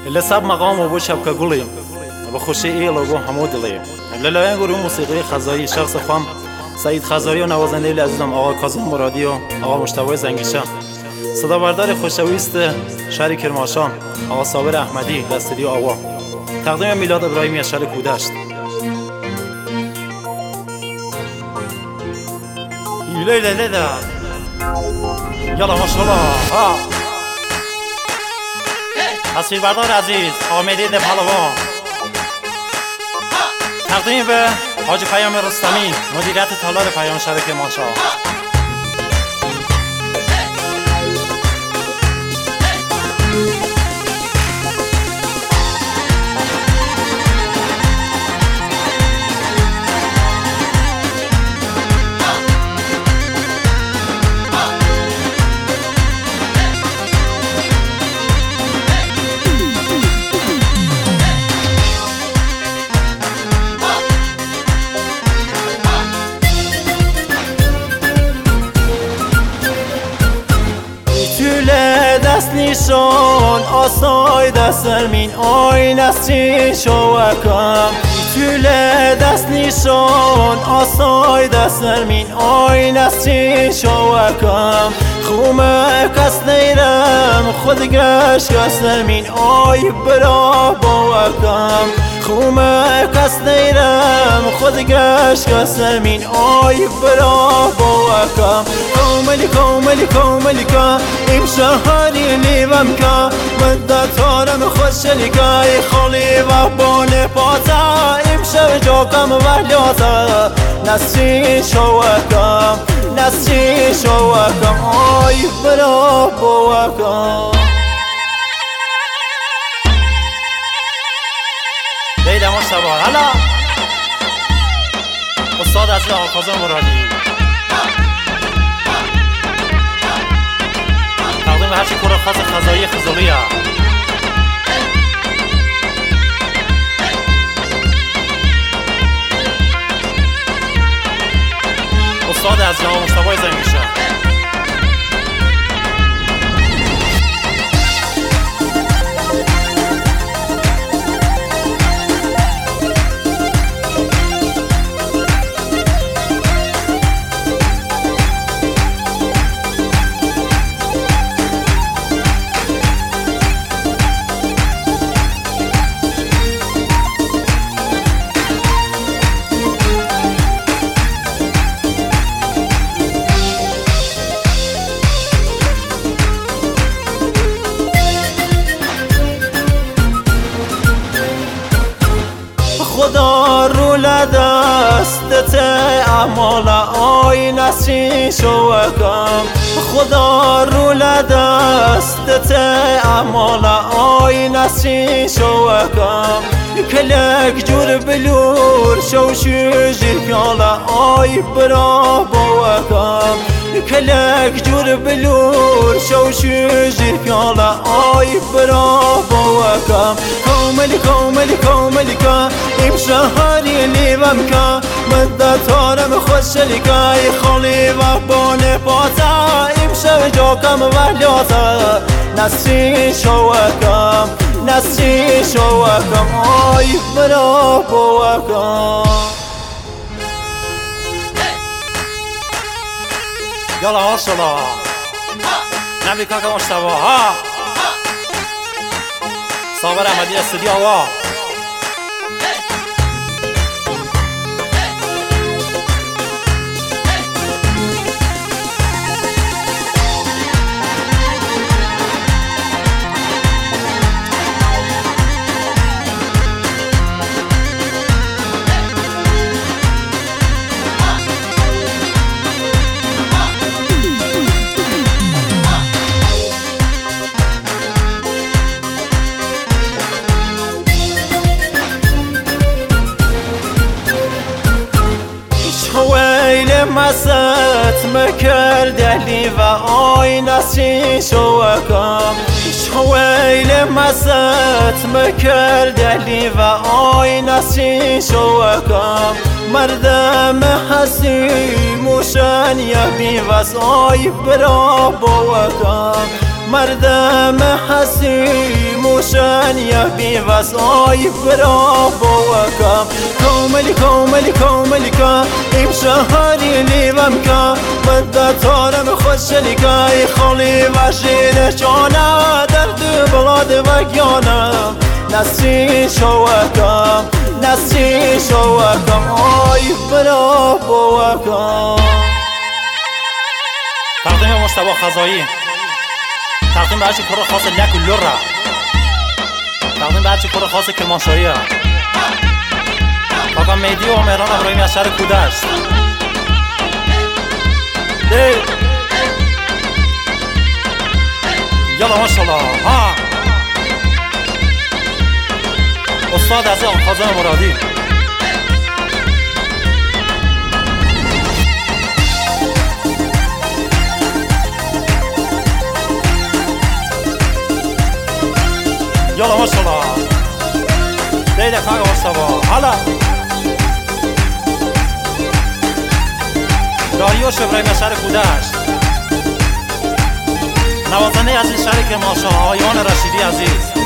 اللي ساب مقام وبو شبكة قولي بخوشي إيل وبو حمود لي اللي لا ينقر موسيقي خزایی شخص خام سعید خزایی و نوازنده عزیزم آقا کاظم مرادی و آقا مشتبه زنگیشه. صدا بردار خوشویست شهر کرمانشاه آقا صابر احمدی در استودیو آوا. تقدیم میلاد ابراهیمی از شهر کودشت. لیلا یالا ماشاءالله. تصویر بردار عزیز آقا مهدی پهلوان. تقدیم به حاجی پیام رستمی مدیریت تالار پیام شهر کرمانشاه. دست نیشان آسای دسترمین آین از چین شوکم. طول دست نیشان آسای دسترمین آین از چین شوکم. خومه کس نیرم خود گش کس نمین آی برا باوکم. خومه کس نیرم خود گش کس نمین آی برا باوکم. کوملی که این شهری لیوم که مدت هارم خوشلیکه خالی و بانه پازه این شو جاکم وحلیازه نسچین شوکم آی برا باوکم. لیلا مشتبه هلا استاد از آقا کاظم مرادی. تقدیم به هرچی کور خاص خزایی خزولیه. استاد از آقا مشتبه زنگیشه. خدا رو لدستت اعمال آی نسچین شوکم. خدا رو لدستت اعمال آی نسچین شوکم. کلک جور بلور شوشو جیرکالا آی برا باوکم. کلک جور بلور شوشو جیرکالا آی برا باوکم. کوملی که این شهری لیوم که مدت هارم خوشلیکه خالی و بانه پازه این شو جاکم وحلیازه نسچین شوکم آی برا باوکم. یالا ماشاءالله نبی کاکا مشتبه صابر احمدی استودیو آوا. مست مکرد علی و آی نسچین شوکم. شویل مست مکرد علی و آی نسچین شوکم. مردم حسی موشن یبی وز آی برا باوکم. مردم حسی موشن روشن یا بی وسای برا بوکم کوملی کوملی کوملی کا این شهری لیوم کا بد تارم خوشلی کا خالی و شیر جانا درد بلاد و گیانم نسی شوکم نسی شوکم آی برا بوکم. تقدیم مصطفی خزایی، تقدیم به هرچی کار خاص لک و لره، تقدیم به هرچی کار خاص کرمانشاهیه، آقا مهدی و مهران ابراهیمی از شهر کودشت. یالا ماشالله ها استاد عزیز آقا کاظم مرادی. یالا ماشالله دیده کاغا مصطفی حالا داریوش ابراهیم از شهر کودشت، نوازنده عزیز شهر کرمانشاه آقای ایمان رشیدی عزیز.